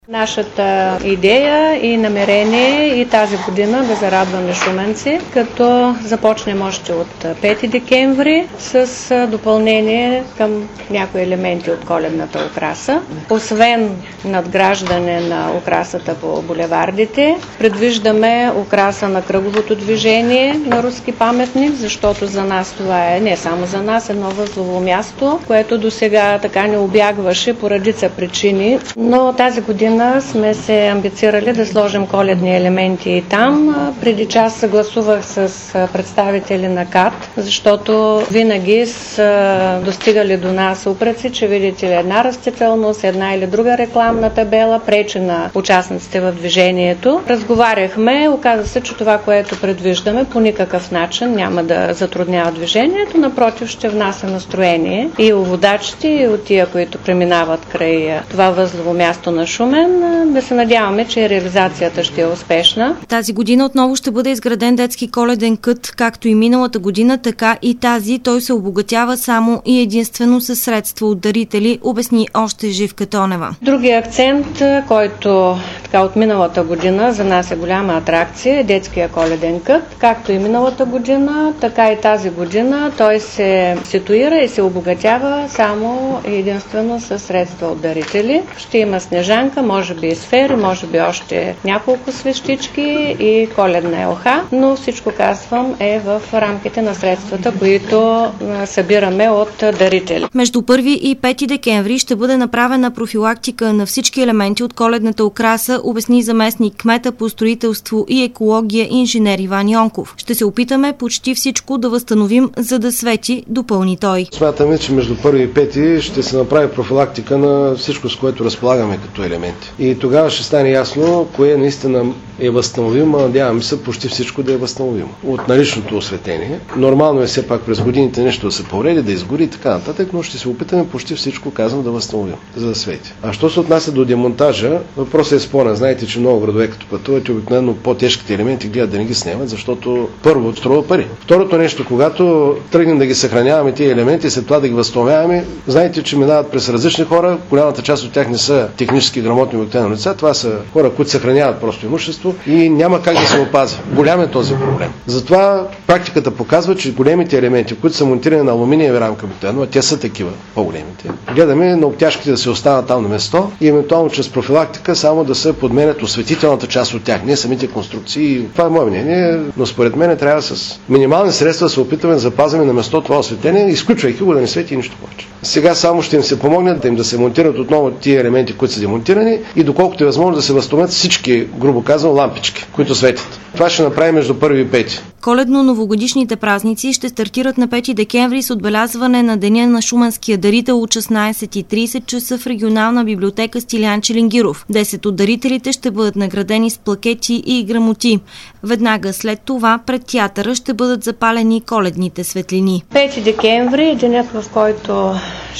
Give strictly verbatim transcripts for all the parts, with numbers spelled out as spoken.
Нашата идея и намерение и тази година да зарадваме шуменци, като започнем още от пети декември с допълнение към някои елементи от коледната украса. Освен надграждане на украсата по булевардите, предвиждаме украса на кръговото движение на руски паметник, защото за нас това е не само за нас едно възлово място, което досега така не обягваше по редица причини, но тази година сме се амбицирали да сложим коледни елементи и там. Преди час съгласувах с представители на КАТ, защото винаги са достигали до нас упреци, че видите ли една растителност, една или друга рекламна табела пречи на участниците в движението. Разговаряхме, оказа се, че това, което предвиждаме, по никакъв начин няма да затруднява движението, напротив ще внася настроение и у водачите, и от тия, които преминават край това възлово място на Шумен. Да се надяваме, че реализацията ще е успешна. Тази година отново ще бъде изграден детски коледен кът, както и миналата година, така и тази. Той се обогатява само и единствено със средства от дарители, обясни още Живка Тонева. Другия акцент, който така от миналата година за нас е голяма атракция, е детския коледен кът. Както и миналата година, така и тази година той се ситуира и се обогатява само и единствено със средства от дарители. Ще има снежанка, може би и сфери, може би още няколко свещички и коледна елха, но всичко, казвам, е в рамките на средствата, които събираме от дарители. Между първи и пети декември ще бъде направена профилактика на всички елементи от коледната украса, обясни заместник кмета по строителство и екология инженер Иван Йонков. Ще се опитаме почти всичко да възстановим, за да свети, допълни той. Смятаме, че между първи и пети ще се направи профилактика на всичко, с което разполагаме като елементи. И тогава ще стане ясно кое наистина е възстановимо, надяваме се почти всичко да е възстановимо. От наличното осветление. Нормално е все пак през годините нещо да се повреди, да изгори и така нататък, но ще се опитаме почти всичко, казвам, да възстановим, за да свети. А що се отнася до демонтажа, въпросът е спорен. Знаете, че много градове като пътуват и обикновено по-тежките елементи гледат да не ги снимат, защото първо струва пари. Второто нещо, когато тръгнем да ги съхраняваме тези елементи, след това да ги възстановяваме, знаете, че минават през различни хора, голямата част от тях не са технически грамотни обикновено лица, това са хора, които съхраняват просто имущество и няма как да се опази. Голям е този проблем. Затова практиката показва, че големите елементи, които са монтирани на алуминиеви рамка, а те са такива, по-големите, гледаме на обтяжките да се останат там на место и евентуално чрез профилактика само да се подменят осветителната част от тях, не самите конструкции. Това е мое мнение, но според мен трябва с минимални средства да се опитаме да запазваме на место това осветление, изключвайки го да не свети нищо повече. Сега само ще им се помогнат да им да се монтират отново тия елементи, които са демонтирани и доколкото е възможно да се възстановят всички, грубо казано, лампички, които светят. Това ще направим между първи и пети. Коледно-новогодишните празници ще стартират на пети декември с отбелязване на Деня на шуменския дарител от шестнайсет и трийсет часа в регионална библиотека Стилиян Челингиров. десет от дарителите ще бъдат наградени с плакети и грамоти. Веднага след това пред театъра ще бъдат запалени коледните светлини. пети декември е денят, в който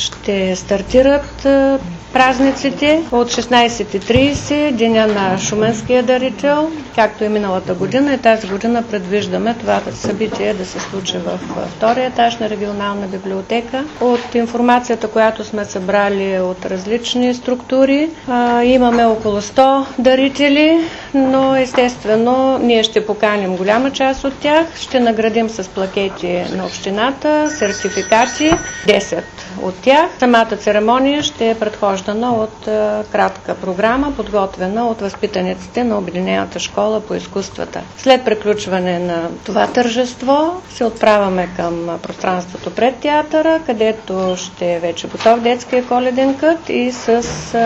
ще стартират празниците от шестнайсет и трийсет, деня на шуменския дарител, както и миналата година. И тази година предвиждаме това събитие да се случи в втория етаж на регионална библиотека. От информацията, която сме събрали от различни структури, имаме около сто дарители, но естествено ние ще поканим голяма част от тях. Ще наградим с плакети на общината, сертификати, десет от тях. Самата церемония ще е предхождана от кратка програма, подготвена от възпитаниците на Обединената школа по изкуствата. След приключване на това тържество се отправяме към пространството пред театъра, където ще е вече готов детския коледен кът и с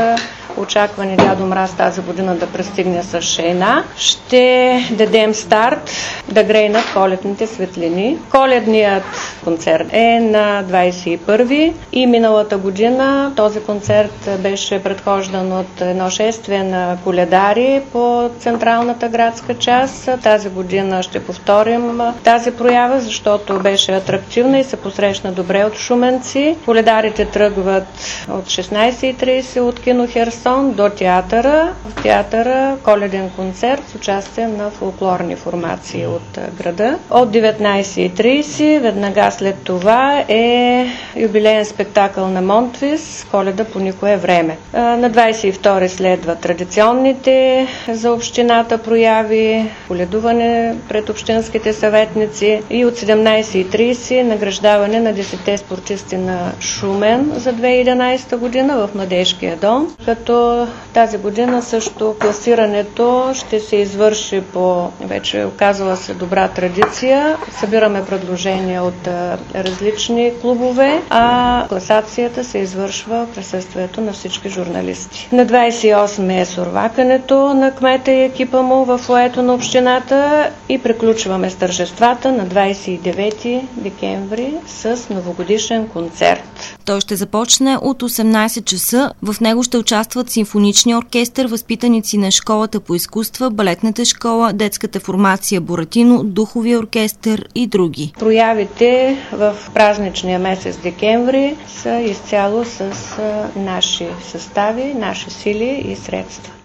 очакване Дядо Мраз тази година да пристигне с шейна. Ще дадем старт да грейнат коледните светлини. Коледният концерт е на двайсет и първи и миналата година този концерт беше предхождан от едно шествие на коледари по централната градска част. Тази година ще повторим тази проява, защото беше атрактивна и се посрещна добре от шуменци. Коледарите тръгват от шестнайсет и трийсет от кино Херсон шансон до театъра. В театъра коледен концерт с участие на фолклорни формации от града. От деветнайсет и трийсет веднага след това е юбилеен спектакъл на Монтвис "Коледа по никое време". На двайсет и втори следва традиционните за общината прояви, коледуване пред общинските съветници и от седемнайсет и трийсет награждаване на десетте спортисти на Шумен за две хиляди и единайсета година в Младежкия дом, като тази година също класирането ще се извърши по вече оказала се добра традиция. Събираме предложения от различни клубове, а класацията се извършва в присъствието на всички журналисти. На двайсет и осми е сурвакането на кмета и екипа му в фоайето на общината и приключваме с тържествата на двайсет и девети декември с новогодишен концерт. Той ще започне от осемнайсет часа. В него ще участват симфоничния оркестър, възпитаници на школата по изкуства, балетната школа, детската формация Буратино, духовия оркестър и други. Проявите в празничния месец декември са изцяло с наши състави, наши сили и средства.